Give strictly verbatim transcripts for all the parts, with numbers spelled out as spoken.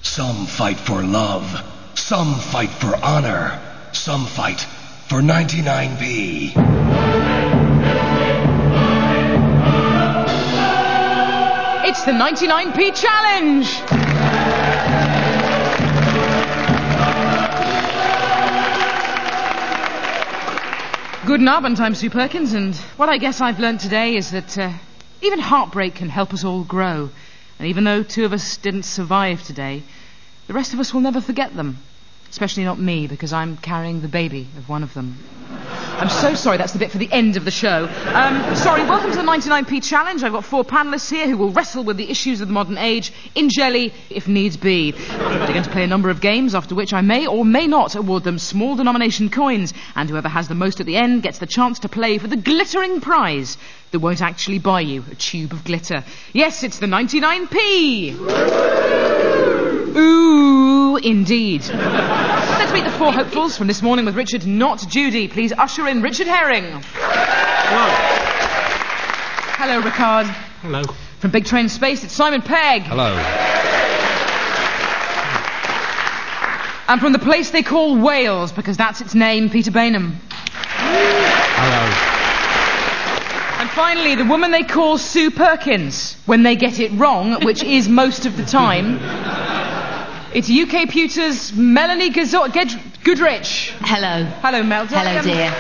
Some fight for love. Some fight for honor. Some fight for ninety-nine p. It's the ninety-nine p challenge! Good Abend, I'm Sue Perkins, and what I guess I've learned today is that uh, even heartbreak can help us all grow. And even though two of us didn't survive today, the rest of us will never forget them. Especially not me, because I'm carrying the baby of one of them. I'm so sorry, that's the bit for the end of the show. Um, sorry, welcome to the ninety-nine p challenge. I've got four panellists here who will wrestle with the issues of the modern age in jelly, if needs be. They're going to play a number of games, after which I may or may not award them small denomination coins, and whoever has the most at the end gets the chance to play for the glittering prize that won't actually buy you a tube of glitter. Yes, it's the ninety-nine p! Ooh, indeed. Let's meet the four hopefuls from this morning with Richard, not Judy. Please usher in Richard Herring. Hello. Hello, Ricard. Hello. From Big Train Space, it's Simon Pegg. Hello. And from the place they call Wales, because that's its name, Peter Bainham. Hello. And finally, the woman they call Sue Perkins, when they get it wrong, which is most of the time. It's U K Pewter's Melanie Gazo- Ged- Goodrich. Hello. Hello, Mel. Did Hello, I, um, dear.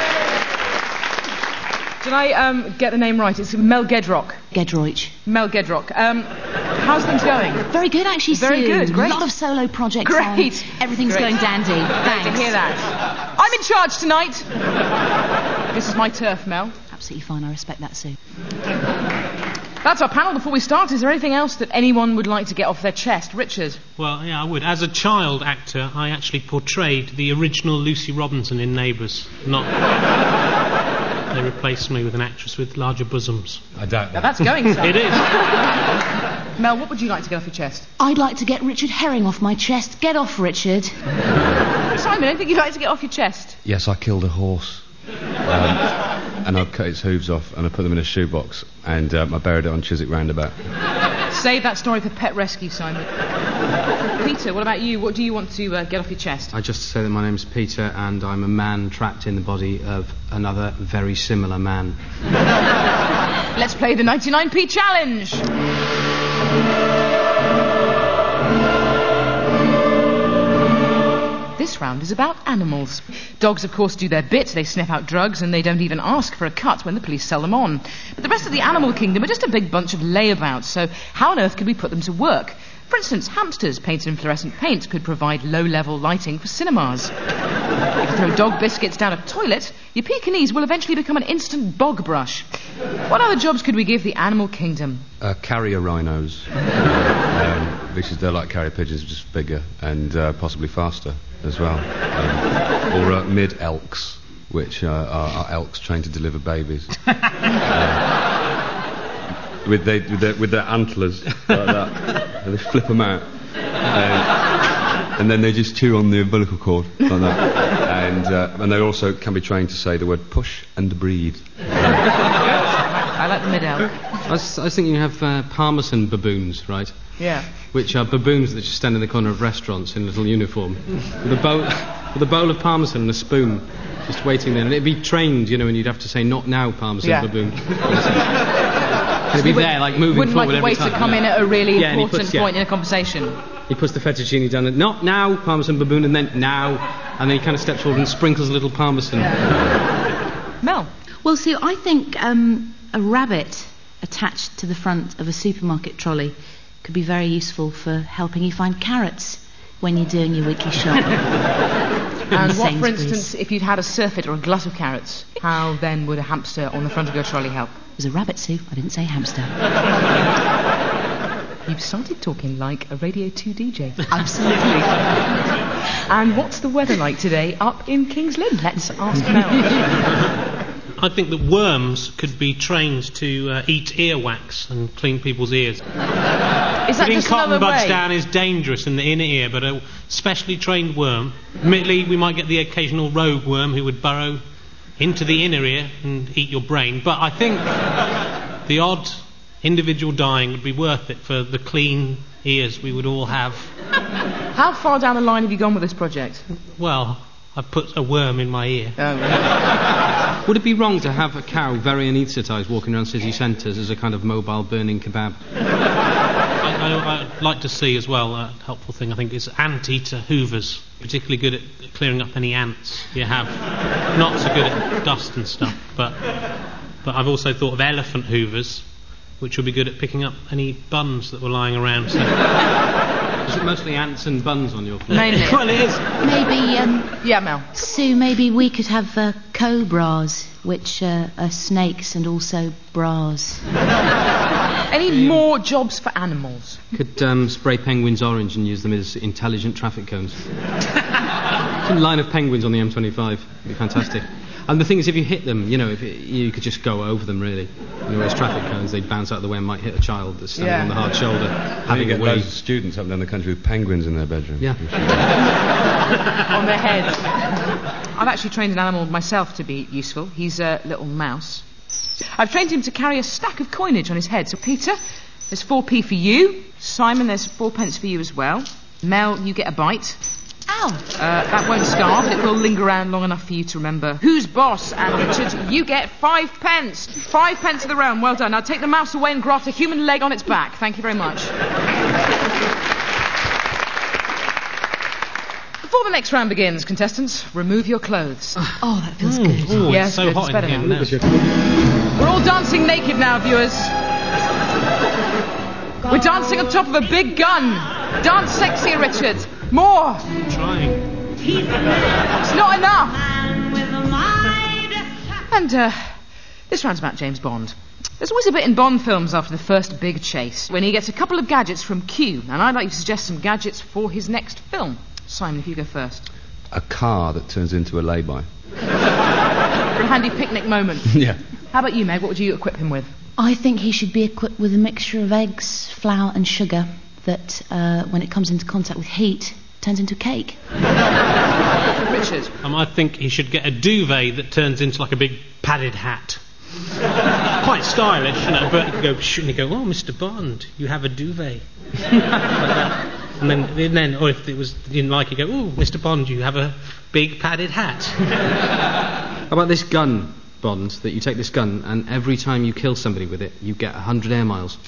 Did I um, get the name right? It's Mel Gedrock. Gedroich. Mel Gedrock. Um, how's things going? Very good, actually, Very Sue. good, great. A lot of solo projects Great. on. Everything's Great. going dandy. Great Thanks. to hear that. I'm in charge tonight. This is my turf, Mel. Absolutely fine, I respect that, Sue. That's our panel. Before we start, is there anything else that anyone would like to get off their chest? Richard? Well, yeah, I would. As a child actor, I actually portrayed the original Lucy Robinson in Neighbours. Not... They replaced me with an actress with larger bosoms. I doubt Now, that. that's going some. It is. Mel, what would you like to get off your chest? I'd like to get Richard Herring off my chest. Get off, Richard. Simon, anything you'd like to get off your chest? Yes, I killed a horse. Um, and I cut its hooves off and I put them in a shoebox and um, I buried it on Chiswick Roundabout. Save that story for Pet Rescue, Simon. Peter, what about you? What do you want to uh, get off your chest? I just say that my name's Peter and I'm a man trapped in the body of another very similar man. Let's play the ninety-nine p challenge. This round is about animals. Dogs, of course, do their bit. They sniff out drugs and they don't even ask for a cut when the police sell them on. But the rest of the animal kingdom are just a big bunch of layabouts, so how on earth could we put them to work? For instance, hamsters painted in fluorescent paint could provide low-level lighting for cinemas. If you throw dog biscuits down a toilet, your Pekingese will eventually become an instant bog brush. What other jobs could we give the animal kingdom? Uh, carrier rhinos. um, because they're like carrier pigeons, just bigger and uh, possibly faster as well. Um, or uh, mid-elks, which uh, are, are elks trained to deliver babies. uh, with, they, with, their, with their antlers like that. And they flip them out. Um, and then they just chew on the umbilical cord like that. And, uh, and they also can be trained to say the word push and breathe. I like the mid-elk. I was, I was thinking you have uh, Parmesan baboons, right? Yeah. Which are baboons that just stand in the corner of restaurants in a little uniform with a bowl, with a bowl of Parmesan and a spoon, just waiting there. And it'd be trained, you know, and you'd have to say, not now, Parmesan Yeah. baboon. It'd be there, like, moving Wouldn't forward like a every waiter time. come in at a really Yeah, and he important puts- yeah. point in a conversation. He puts the fettuccine down and, not now, Parmesan baboon, and then now. And then he kind of steps forward and sprinkles a little Parmesan. Mel? Well, Sue, I think um, a rabbit attached to the front of a supermarket trolley could be very useful for helping you find carrots when you're doing your weekly shop. And what, for Sainsbury's. instance, if you'd had a surfeit or a glut of carrots, how then would a hamster on the front of your trolley help? It was a rabbit, Sue. I didn't say hamster. You've started talking like a Radio two D J. Absolutely. And what's the weather like today up in King's Lynn? Let's ask Mel. I think that worms could be trained to uh, eat earwax and clean people's ears. Is that Putting just cotton another buds way? down is dangerous in the inner ear, but a specially trained worm, admittedly we might get the occasional rogue worm who would burrow into the inner ear and eat your brain, but I think the odd individual dying would be worth it for the clean ears we would all have. How far down the line have you gone with this project? Well, I put a worm in my ear. Oh, Would it be wrong to have a cow very anaesthetised walking around city centres as a kind of mobile burning kebab? I, I, I'd like to see as well, a helpful thing I think is anteater hoovers, particularly good at clearing up any ants you have. Not so good at dust and stuff, but but I've also thought of elephant hoovers, which would be good at picking up any buns that were lying around. So. Is it mostly ants and buns on your floor? mainly. Well, it is. Maybe, um, Yeah, Mel. Sue, maybe we could have uh, cobras, which uh, are snakes and also bras. Any more jobs for animals? Could um, spray penguins orange and use them as intelligent traffic cones. Some line of penguins on the M twenty-five. It'd be fantastic. And the thing is, if you hit them, you know, if it, you could just go over them, really. You know, as traffic cones, they'd bounce out of the way and might hit a child that's standing Yeah. on the hard shoulder, You having a get wee. loads of students up and down the country with penguins in their bedroom. Yeah. On their heads. I've actually trained an animal myself to be useful. He's a little mouse. I've trained him to carry a stack of coinage on his head. So, Peter, there's four p for you. Simon, there's four pence for you as well. Mel, you get a bite. Ow! Uh, that won't scar, but it will linger around long enough for you to remember who's boss. And Richard, you get five pence. Five pence of the realm. Well done. Now take the mouse away and graft a human leg on its back. Thank you very much. Before the next round begins, contestants, remove your clothes. Oh, that feels good. Oh, Yeah, it's so good. hot It's better in here now. now. We're all dancing naked now, viewers. We're dancing on top of a big gun. Dance sexy, Richard. More. I'm trying. It's not enough. And uh, this round's about James Bond. There's always a bit in Bond films after the first big chase, when he gets a couple of gadgets from Q, and I'd like to suggest some gadgets for his next film. Simon, if you go first. A car that turns into a lay-by. For a handy picnic moment. Yeah. How about you, Meg? What would you equip him with? I think he should be equipped with a mixture of eggs, flour and sugar that, uh, when it comes into contact with heat, turns into cake. Richard. Um, I think he should get a duvet that turns into like a big padded hat. Quite stylish, you know, but you go, shh, and you go, oh, Mister Bond, you have a duvet. Like that. And then, and then, or if it was you didn't like it, you go, oh, Mister Bond, you have a big padded hat. How about this gun, Bond, that you take this gun and every time you kill somebody with it, you get one hundred air miles.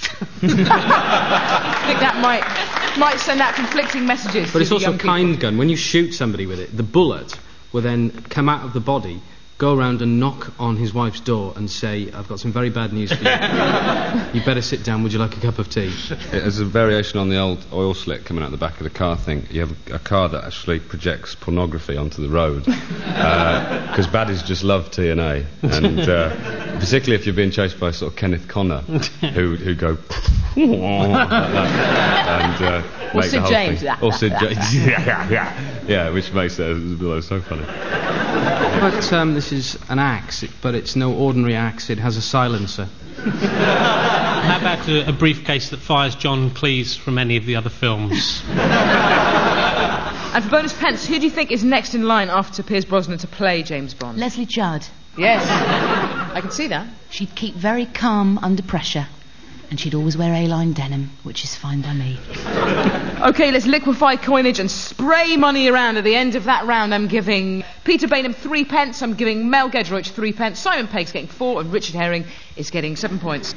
I think that might might send out conflicting messages. But to it's the also a young people. kind gun. When you shoot somebody with it, the bullet will then come out of the body, go around and knock on his wife's door and say, I've got some very bad news for you. You better sit down, would you like a cup of tea? As a variation on the old oil slick coming out the back of the car thing, you have a car that actually projects pornography onto the road. Because uh, baddies just love T N A. And uh, particularly if you're being chased by sort of Kenneth Connor, who who go... like that, and uh, Or make Sid the whole James. thing. Or Sid James. yeah, yeah, yeah. Yeah, which makes it so funny. But um, this is an axe, it, but it's no ordinary axe, it has a silencer. How about a, a briefcase that fires John Cleese from any of the other films? And for bonus pence, who do you think is next in line after Pierce Brosnan to play James Bond? Leslie Judd. Yes. I can see that. She'd keep very calm under pressure. And she'd always wear A-line denim, which is fine by me. OK, let's liquefy coinage and spray money around. At the end of that round, I'm giving Peter Bainham three pence, I'm giving Mel Gedroych three pence, Simon Pegg's getting four, and Richard Herring is getting seven points.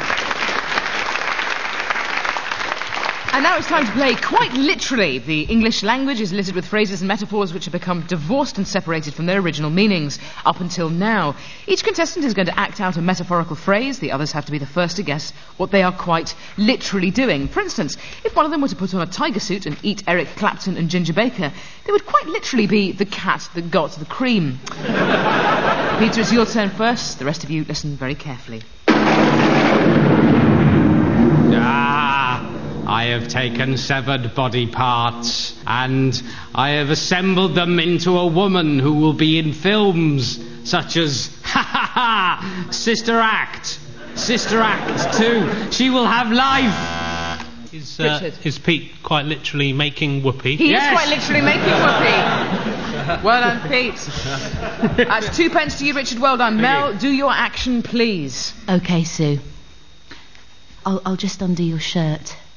And now it's time to play quite literally. The English language is littered with phrases and metaphors which have become divorced and separated from their original meanings up until now. Each contestant is going to act out a metaphorical phrase. The others have to be the first to guess what they are quite literally doing. For instance, if one of them were to put on a tiger suit and eat Eric Clapton and Ginger Baker, they would quite literally be the cat that got the cream. Peter, it's your turn first. The rest of you listen very carefully. Ah, I have taken severed body parts and I have assembled them into a woman who will be in films such as ha ha ha, Sister Act, Sister Act two. She will have life. Is, uh, is Pete quite literally making whoopee? He Yes. is quite literally making whoopee. Well done, Pete. That's two pence to you, Richard. Well done. Mel, do your action, please. OK, Sue. I'll, I'll just undo your shirt.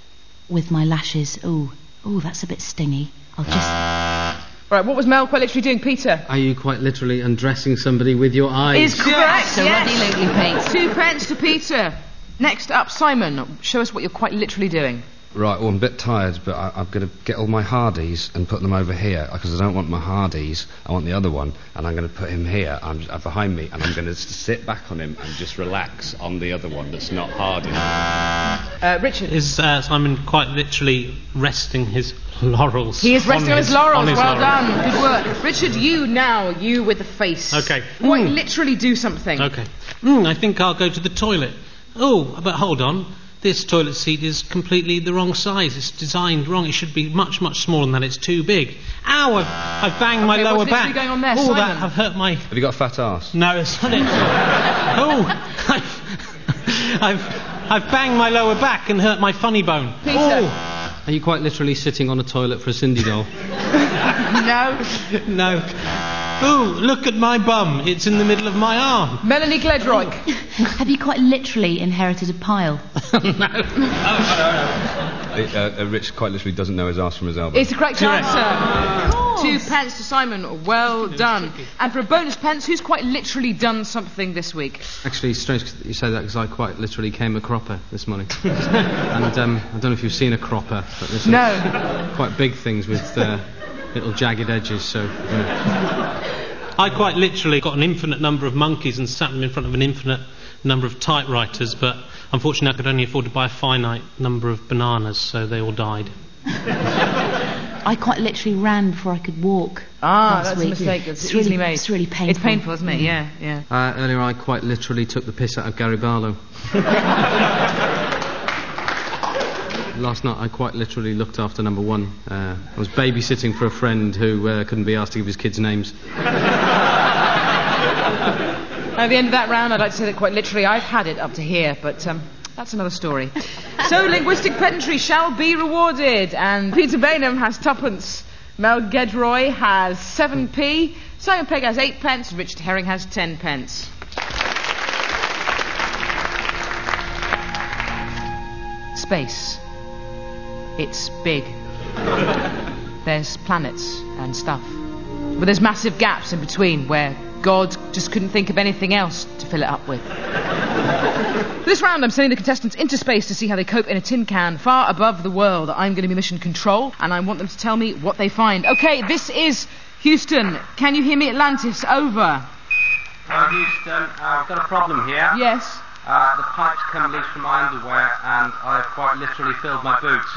with my lashes. Oh, oh, that's a bit stingy. I'll just... Right, what was Mel quite literally doing, Peter? Are you quite literally undressing somebody with your eyes? Is correct, yes. Absolutely, Pete. Two pence to Peter. Next up, Simon. Show us what you're quite literally doing. Right, well, I'm a bit tired, but I, I'm going to get all my Hardies and put them over here, because I don't want my Hardies, I want the other one, and I'm going to put him here, I'm, uh, behind me, and I'm going to sit back on him and just relax on the other one that's not Hardy. Uh, Richard. Is uh, Simon quite literally resting his laurels? He is resting on his, his laurels, on his well laurels. done, good work. Richard, you now, you with the face. Okay. Quite Mm. literally do something. Okay. Mm, I think I'll go to the toilet. Oh, but hold on. This toilet seat is completely the wrong size. It's designed wrong. It should be much, much smaller than that. It's too big. Ow! I've, I've banged Okay, my lower what's literally back. going on there, oh, Simon? that I've hurt my. Have you got a fat arse? No, it's not it. oh, I've, I've, I've banged my lower back and hurt my funny bone. Peter. Oh. Are you quite literally sitting on a toilet for a Cindy doll? No. No. Ooh, look at my bum. It's in the middle of my arm. Melanie Gledroick. Have you quite literally inherited a pile? no. no, no, no. Uh, uh, Rich quite literally doesn't know his arse from his elbow. It's the correct Correct. answer. Two pence to Simon. Well done. And for a bonus pence, who's quite literally done something this week? Actually, it's strange you say that because I quite literally came a cropper this morning. and um, I don't know if you've seen a cropper, but there's some No. quite big things with uh, little jagged edges, so... You know. I quite literally got an infinite number of monkeys and sat them in front of an infinite number of typewriters, but unfortunately I could only afford to buy a finite number of bananas, so they all died. I quite literally ran before I could walk. Ah, last that's week. a mistake. It's, It's easily really- made. it's really painful. It's painful, isn't it? Yeah, yeah. Uh, earlier I quite literally took the piss out of Gary Barlow. Last night I quite literally looked after number one. Uh, I was babysitting for a friend who uh, couldn't be asked to give his kids names. At the end of that round, I'd like to say that quite literally I've had it up to here, but um, that's another story. So linguistic pedantry shall be rewarded, and Peter Bainham has twopence, Mel Gedroy has seven p, Simon Pegg has eight pence, Richard Herring has ten pence. Space. It's big. There's planets and stuff. But there's massive gaps in between where God just couldn't think of anything else to fill it up with. This round I'm sending the contestants into space to see how they cope in a tin can far above the world. I'm going to be mission control and I want them to tell me what they find. Okay, this is Houston. Can you hear me, Atlantis? Over. Hello, Houston. Uh, I've got a problem here. Yes. Uh, the pipes come loose from my underwear, and I've quite literally filled my boots.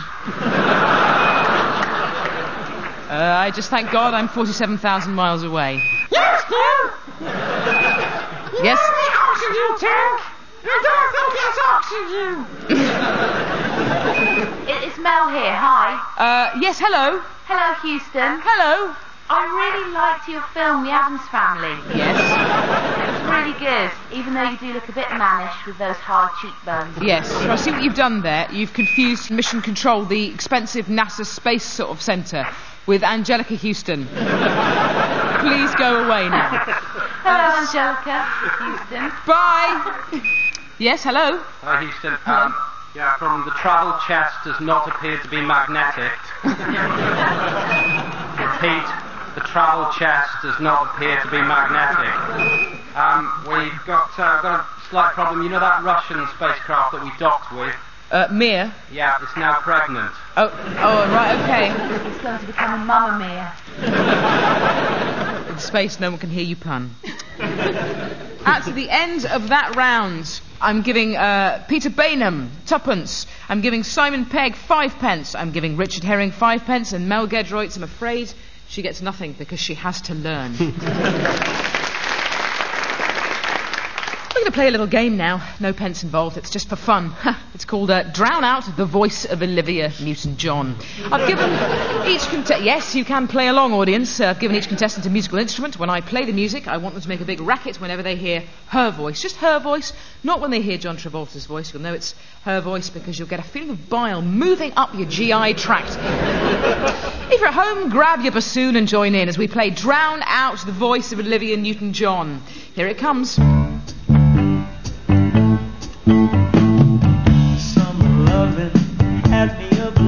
Uh, I just thank God I'm forty-seven thousand miles away. Yes, dear. Yes? The oxygen tank. I don't think it's oxygen. It- It's Mel here, hi. Uh, yes, hello. Hello, Houston. Hello. I really liked your film, The Addams Family. Yes. It's really good, even though you do look a bit mannish with those high cheekbones. Yes. I see what you've done there. You've confused Mission Control, the expensive NASA space sort of centre, with Angelica Houston. Please go away now. Hello, Angelica Houston. Bye. Yes, hello. Hello, Houston. Um, yeah, problem. The travel chest does not appear to be magnetic. Repeat. The travel chest does not appear to be magnetic. Um, we've got, uh, got a slight problem. You know that Russian spacecraft that we docked with? Uh, Mia. Yeah, it's now pregnant. Oh, oh, right, okay. It's going to become a Mamma Mia. In space, no one can hear you pun. At the end of that round, I'm giving uh, Peter Bainham twopence. I'm giving Simon Pegg five pence. I'm giving Richard Herring five pence, and Mel Gedroitz, I'm afraid, she gets nothing because she has to learn. We're going to play a little game now. No pence involved. It's just for fun. It's called uh, Drown Out the Voice of Olivia Newton-John. I've given each contestant... Yes, you can play along, audience. Uh, I've given each contestant a musical instrument. When I play the music, I want them to make a big racket whenever they hear her voice. Just her voice. Not when they hear John Travolta's voice. You'll know it's her voice because you'll get a feeling of bile moving up your G I tract. If you're at home, grab your bassoon and join in as we play Drown Out the Voice of Olivia Newton-John. Here it comes. Some loving had me up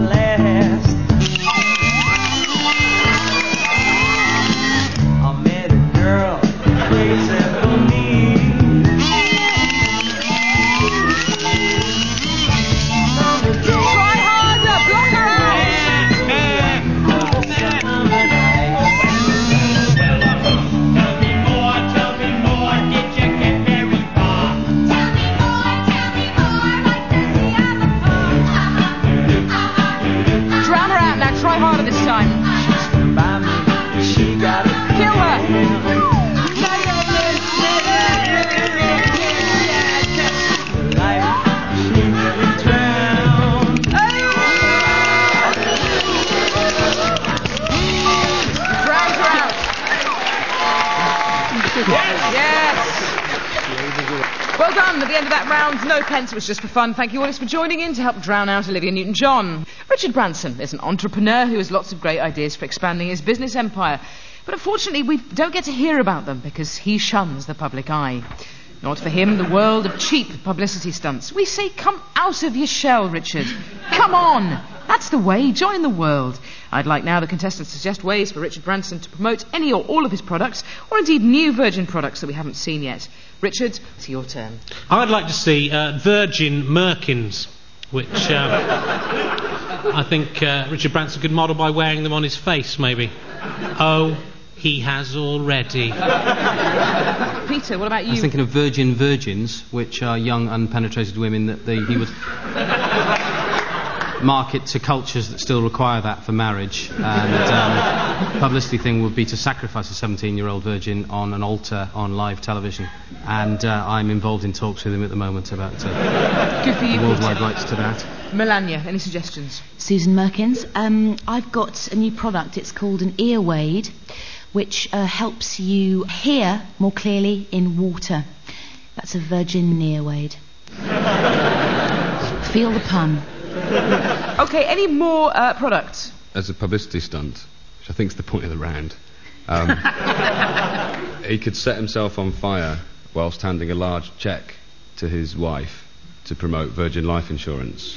at the end of that round. No pence, it was just for fun. Thank you, audience, for joining in to help drown out Olivia Newton-John. Richard Branson is an entrepreneur who has lots of great ideas for expanding his business empire. But unfortunately, we don't get to hear about them because he shuns the public eye. Not for him, the world of cheap publicity stunts. We say, come out of your shell, Richard. Come on. That's the way. Join the world. I'd like now the contestants to suggest ways for Richard Branson to promote any or all of his products, or indeed new Virgin products that we haven't seen yet. Richard, it's your turn. I'd like to see uh, Virgin Merkins, which uh, I think uh, Richard Branson could model by wearing them on his face, maybe. Oh, he has already. Peter, what about you? I was thinking of Virgin Virgins, which are young, unpenetrated women that they, he would market to cultures that still require that for marriage. And um, publicity thing would be to sacrifice a seventeen-year-old virgin on an altar on live television. And uh, I'm involved in talks with him at the moment about uh, Good for you, worldwide Peter. rights to that. Melania, any suggestions? Susan Merkins. Um, I've got a new product. It's called an ear wade, which uh, helps you hear more clearly in water. That's a Virgin ear wade. Feel the pun. Okay, any more uh, products? As a publicity stunt, which I think is the point of the round, um, he could set himself on fire whilst handing a large cheque to his wife to promote Virgin life insurance.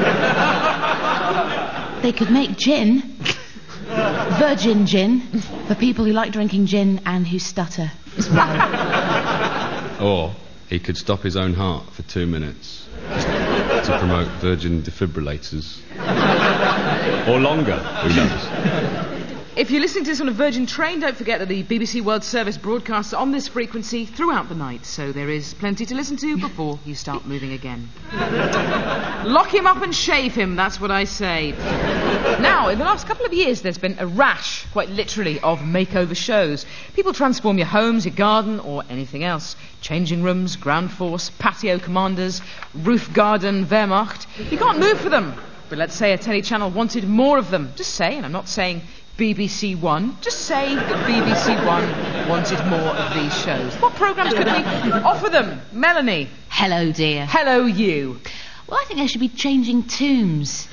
They could make gin, Virgin gin, for people who like drinking gin and who stutter as well. Or he could stop his own heart for two minutes to promote Virgin defibrillators. Or longer, who knows? If you're listening to this on a Virgin train, don't forget that the B B C World Service broadcasts on this frequency throughout the night, so there is plenty to listen to before you start moving again. Lock him up and shave him, that's what I say. Now, in the last couple of years, there's been a rash, quite literally, of makeover shows. People transform your homes, your garden, or anything else. Changing rooms, ground force, patio commanders, roof garden, Wehrmacht. You can't move for them. But let's say a telly channel wanted more of them. Just say, and I'm not saying B B C One, just say that B B C One wanted more of these shows. What programmes could we offer them? Melanie. Hello, dear. Hello, you. Well, I think they should be changing tombs.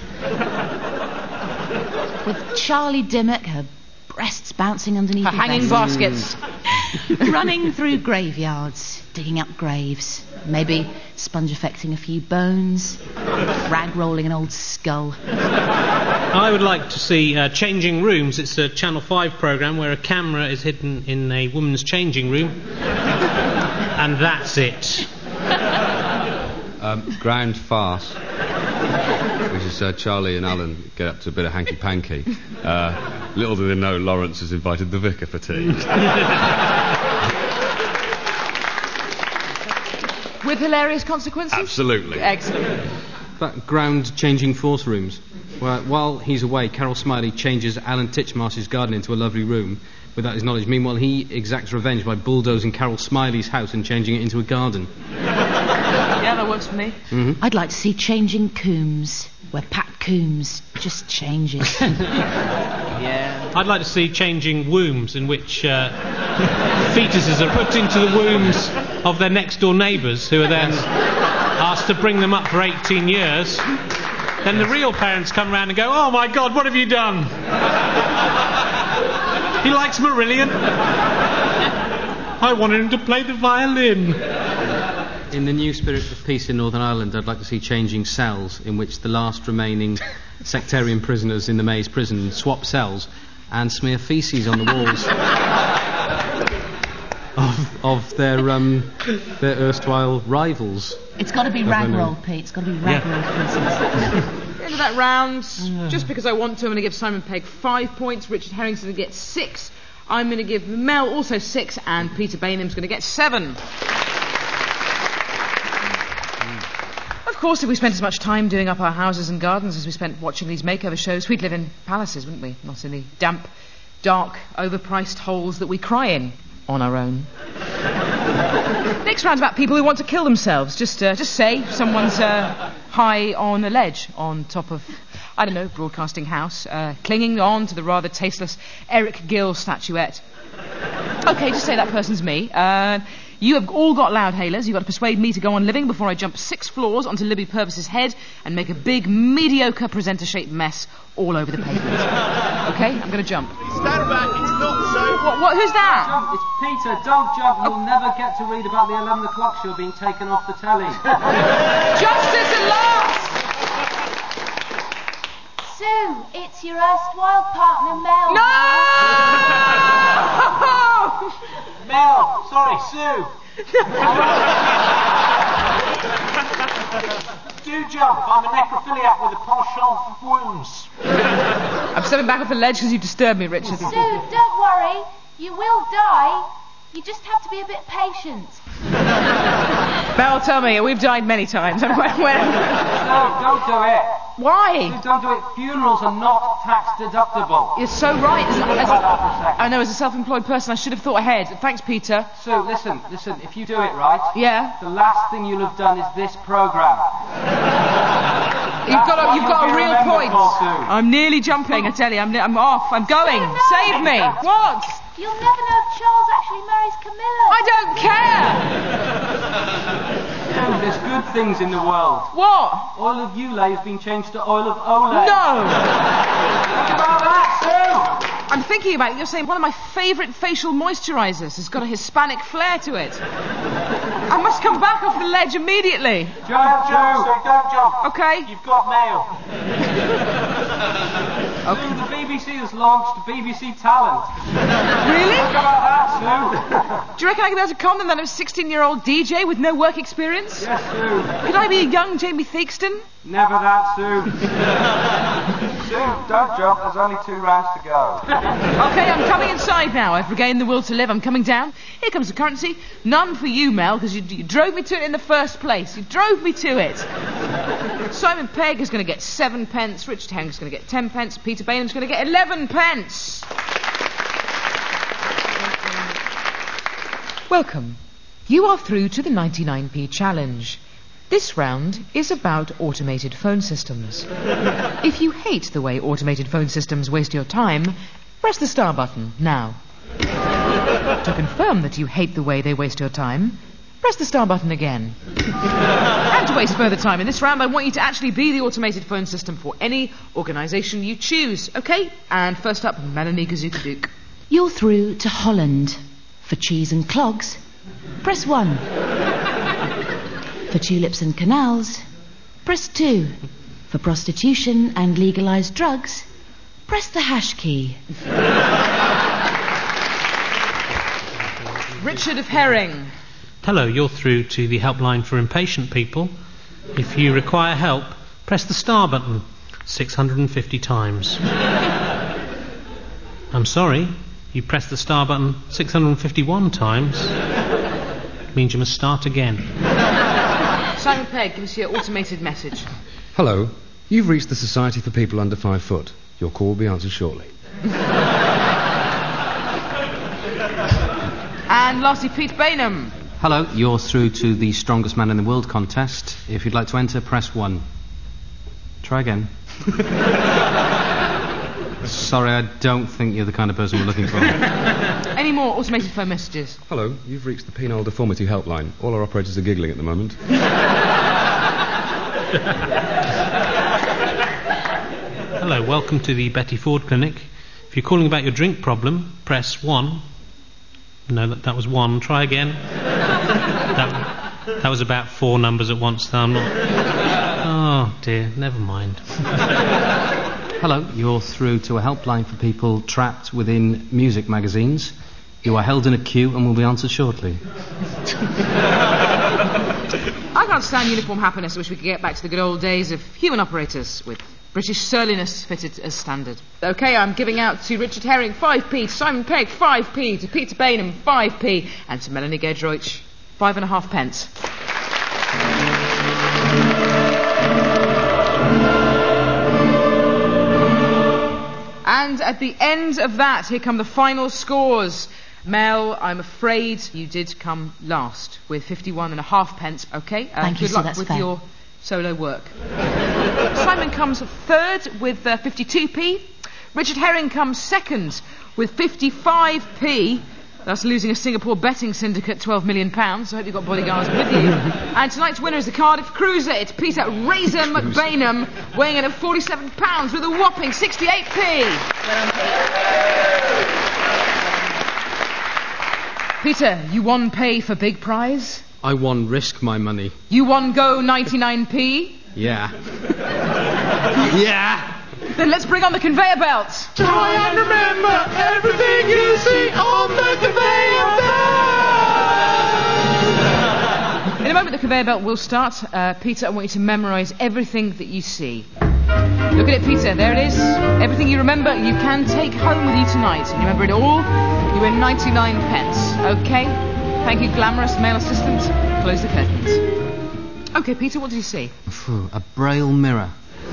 With Charlie Dimmock, her breasts bouncing underneath Her the hanging vest. baskets. Running through graveyards, digging up graves. Maybe sponge affecting a few bones. Rag rolling an old skull. I would like to see uh, Changing Rooms. It's a Channel five programme where a camera is hidden in a woman's changing room. And that's it. Um, Ground Farce, which is uh, Charlie and Alan get up to a bit of hanky-panky. Uh, little do they know Lawrence has invited the vicar for tea. With hilarious consequences? Absolutely. Excellent. But ground changing force rooms. Where, while he's away, Carol Smiley changes Alan Titchmarsh's garden into a lovely room without his knowledge. Meanwhile, he exacts revenge by bulldozing Carol Smiley's house and changing it into a garden. Yeah, that works for me. Mm-hmm. I'd like to see Changing Coombs, where Pat Coombs just changes. Yeah. I'd like to see Changing Wombs, in which uh, fetuses are put into the wombs of their next-door neighbours, who are then asked to bring them up for eighteen years. Then the real parents come round and go, "Oh my God, what have you done? He likes Marillion. I wanted him to play the violin." In the new spirit of peace in Northern Ireland, I'd like to see changing cells in which the last remaining sectarian prisoners in the Maze prison swap cells and smear faeces on the walls of, of their um, their erstwhile rivals. It's got to be ragroll, Pete. It's got to be ragroll Yeah. pieces. End of that round. Just because I want to, I'm going to give Simon Pegg five points. Richard Herrington going to get six. I'm going to give Mel also six, and Peter Bainham's going to get seven. Of course, if we spent as much time doing up our houses and gardens as we spent watching these makeover shows, we'd live in palaces, wouldn't we? Not in the damp, dark, overpriced holes that we cry in on our own. Next round's about people who want to kill themselves. Just, uh, just say someone's uh, high on a ledge on top of, I don't know, Broadcasting House, uh, clinging on to the rather tasteless Eric Gill statuette. Okay, just say that person's me. Uh, You have all got loud hailers. You've got to persuade me to go on living before I jump six floors onto Libby Purvis's head and make a big, mediocre presenter-shaped mess all over the pavement. Okay? I'm going to jump. Stand back, it's not so... What, what, who's that? Jump, it's Peter, don't jump. You'll never get to read about the eleven o'clock show being taken off the telly. Justice at last! Sue, it's your erstwhile partner, Mel. No! Mel, sorry, Sue. Do jump. I'm a necrophiliac with a penchant for wounds. I'm stepping back off the ledge because you disturbed me, Richard. Sue, don't worry. You will die. You just have to be a bit patient. Mel, tell me, we've died many times. when, when... No, don't do it. Why? Sue, don't do it. Funerals are not tax deductible. You're so right. As, Think as, about that for a second. I know, as a self-employed person, I should have thought ahead. Thanks, Peter. Sue, listen, listen. If you do it right, Yeah? the last thing you'll have done is this program. You've got a, what you've you'll got be a real remembered point. for, Sue. I'm nearly jumping, I tell you. I'm, ne- I'm off. I'm going. No, no. Save me. What? You'll never know if Charles actually marries Camilla. I don't care. Sue, there's good things in the world. What? Oil of Ulay has been changed to oil of Olay. No. Think about that, Sue. I'm thinking about it. You're saying one of my favourite facial moisturisers has got a Hispanic flair to it. I must come back off the ledge immediately. Jump, jump, Sue, don't jump. Okay. You've got mail. Sue, the B B C has launched B B C Talent. Really? Think about that, Sue. Do you reckon I could be able to con them that I'm a sixteen-year-old D J with no work experience? Yes, Sue. Could I be a young Jamie Theakston? Never that, Sue. Sue, don't jump. There's only two rounds to go. Okay, I'm coming inside now. I've regained the will to live. I'm coming down. Here comes the currency. None for you, Mel, because you, you drove me to it in the first place. You drove me to it. Simon Pegg is going to get seven pence. Richard Herring is going to get ten pence. Peter Bainham's going to get eleven pence. Welcome. You are through to the ninety-nine p challenge. This round is about automated phone systems. If you hate the way automated phone systems waste your time, press the star button now. To confirm that you hate the way they waste your time, press the star button again. And to waste further time in this round, I want you to actually be the automated phone system for any organisation you choose, okay? And first up, Melanie Gazuka Duke. You're through to Holland. For cheese and clogs, press one. For tulips and canals, press two. For prostitution and legalised drugs, press the hash key. Richard of Herring. Hello, you're through to the helpline for impatient people. If you require help, press the star button six hundred fifty times. I'm sorry, you pressed the star button six hundred fifty-one times. It means you must start again. Simon Pegg, give us your automated message. Hello, you've reached the Society for People Under Five Foot. Your call will be answered shortly. And lastly, Pete Bainham. Hello, you're through to the Strongest Man in the World contest. If you'd like to enter, press one. Try again. Sorry, I don't think you're the kind of person we're looking for. Any more automated phone messages? Hello, you've reached the Penile Deformity Helpline. All our operators are giggling at the moment. Hello, welcome to the Betty Ford Clinic. If you're calling about your drink problem, press one. No, that, that was one. Try again. That, that was about four numbers at once, though I'm not... Oh, dear, never mind. Hello, you're through to a helpline for people trapped within music magazines. You are held in a queue and will be answered shortly. I can't stand uniform happiness. I wish we could get back to the good old days of human operators with British surliness fitted as standard. OK, I'm giving out to Richard Herring five p, to Simon Pegg five p, to Peter Bainham five p, and to Melanie Gedroich five and a half pence. And at the end of that, here come the final scores. Mel, I'm afraid you did come last with fifty-one and a half pence. OK, uh, Thank you, good so luck that's with fair. your solo work. Simon comes third with uh, fifty-two p. Richard Herring comes second with fifty-five p. thus losing a Singapore betting syndicate twelve million pounds. I hope you've got bodyguards with you. And tonight's winner is the Cardiff Cruiser. It's Peter Razor McBainham, weighing in at forty-seven pounds with a whopping sixty-eight p. Peter, you won pay for big prize. I won risk my money. You won go ninety-nine p. Yeah. Yeah. Then let's bring on the conveyor belts. Try and remember everything you see on the conveyor belt. In a moment, the conveyor belt will start. Uh, Peter, I want you to memorise everything that you see. Look at it, Peter. There it is. Everything you remember, you can take home with you tonight. You remember it all, you win ninety-nine pence. Okay? Thank you, glamorous male assistant. Close the curtains. Okay, Peter, what did you see? Phew, a braille mirror.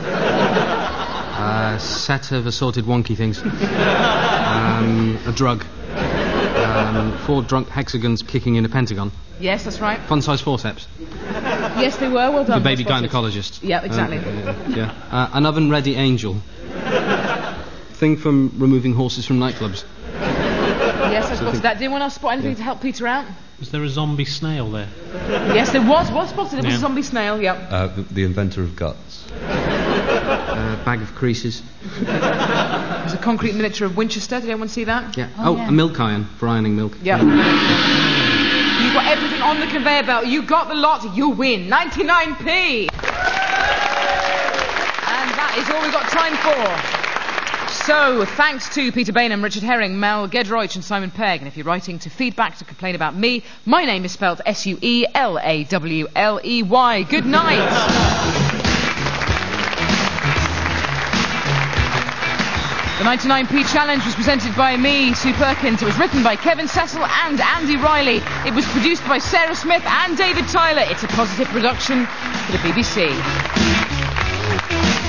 A set of assorted wonky things. Um, a drug. Um, four drunk hexagons kicking in a pentagon. Yes, that's right. Fun-size forceps. Yes, they were. Well done. A baby Well spotted. gynecologist. Yeah, exactly. Uh, uh, yeah. Uh, an oven-ready angel. Thing from removing horses from nightclubs. Yes, I spotted that. Did anyone else spot anything Yeah. to help Peter out? Was there a zombie snail there? Yes, there was. Was spotted. It was Yeah. a zombie snail. Yep. Uh, the, the inventor of guts. A bag of creases. There's a concrete miniature of Winchester. Did anyone see that? Yeah. Oh, yeah. a milk iron for ironing milk. Yep. You got everything on the conveyor belt. You got the lot. You win ninety-nine p. And that is all we've got time for. So, thanks to Peter Bainham, Richard Herring, Mel Gedroich and Simon Pegg. And if you're writing to feedback to complain about me, my name is spelled S U E L A W L E Y. Good night. The ninety-nine p challenge was presented by me, Sue Perkins. It was written by Kevin Cecil and Andy Riley. It was produced by Sarah Smith and David Tyler. It's a positive production for the B B C.